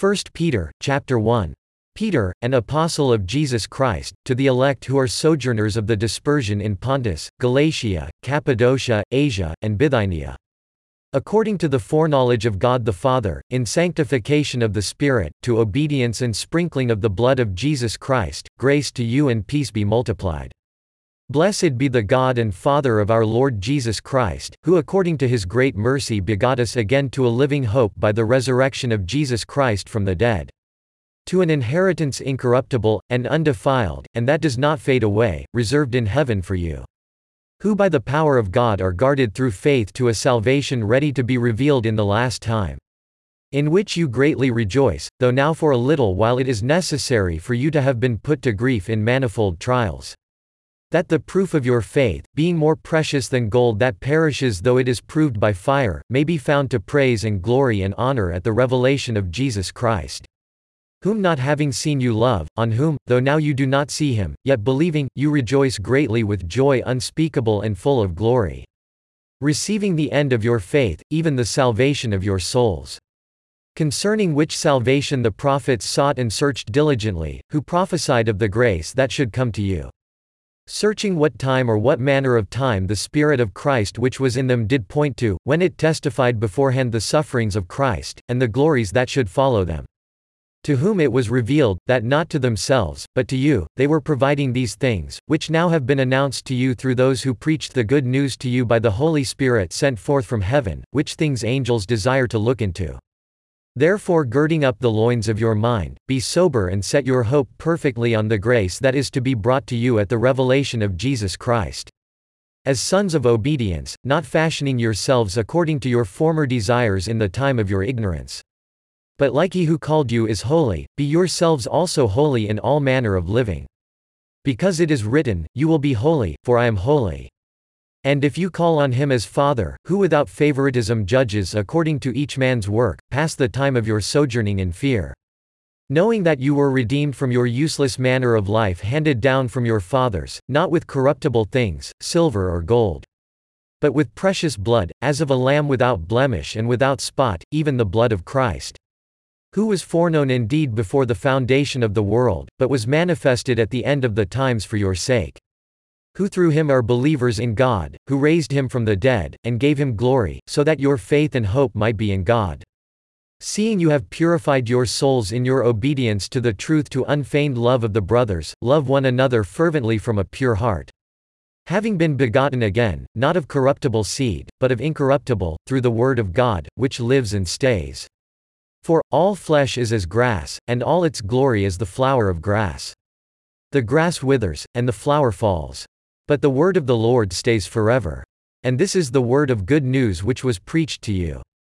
1 Peter, chapter 1. Peter, an apostle of Jesus Christ, to the elect who are sojourners of the dispersion in Pontus, Galatia, Cappadocia, Asia, and Bithynia. According to the foreknowledge of God the Father, in sanctification of the Spirit, to obedience and sprinkling of the blood of Jesus Christ, grace to you and peace be multiplied. Blessed be the God and Father of our Lord Jesus Christ, who according to his great mercy begot us again to a living hope by the resurrection of Jesus Christ from the dead, to an inheritance incorruptible, and undefiled, and that does not fade away, reserved in heaven for you, who by the power of God are guarded through faith to a salvation ready to be revealed in the last time, in which you greatly rejoice, though now for a little while it is necessary for you to have been put to grief in manifold trials, that the proof of your faith, being more precious than gold that perishes though it is proved by fire, may be found to praise and glory and honor at the revelation of Jesus Christ, whom not having seen you love, on whom, though now you do not see him, yet believing, you rejoice greatly with joy unspeakable and full of glory, receiving the end of your faith, even the salvation of your souls. Concerning which salvation the prophets sought and searched diligently, who prophesied of the grace that should come to you, searching what time or what manner of time the Spirit of Christ which was in them did point to, when it testified beforehand the sufferings of Christ, and the glories that should follow them. To whom it was revealed, that not to themselves, but to you, they were providing these things, which now have been announced to you through those who preached the good news to you by the Holy Spirit sent forth from heaven, which things angels desire to look into. Therefore girding up the loins of your mind, be sober and set your hope perfectly on the grace that is to be brought to you at the revelation of Jesus Christ. As sons of obedience, not fashioning yourselves according to your former desires in the time of your ignorance, but like he who called you is holy, be yourselves also holy in all manner of living. Because it is written, you will be holy, for I am holy. And if you call on him as Father, who without favoritism judges according to each man's work, pass the time of your sojourning in fear, knowing that you were redeemed from your useless manner of life handed down from your fathers, not with corruptible things, silver or gold, but with precious blood, as of a lamb without blemish and without spot, even the blood of Christ, who was foreknown indeed before the foundation of the world, but was manifested at the end of the times for your sake, who through him are believers in God, who raised him from the dead, and gave him glory, so that your faith and hope might be in God. Seeing you have purified your souls in your obedience to the truth to unfeigned love of the brothers, love one another fervently from a pure heart, having been begotten again, not of corruptible seed, but of incorruptible, through the word of God, which lives and stays. For, all flesh is as grass, and all its glory as the flower of grass. The grass withers, and the flower falls, but the word of the Lord stays forever. And this is the word of good news which was preached to you.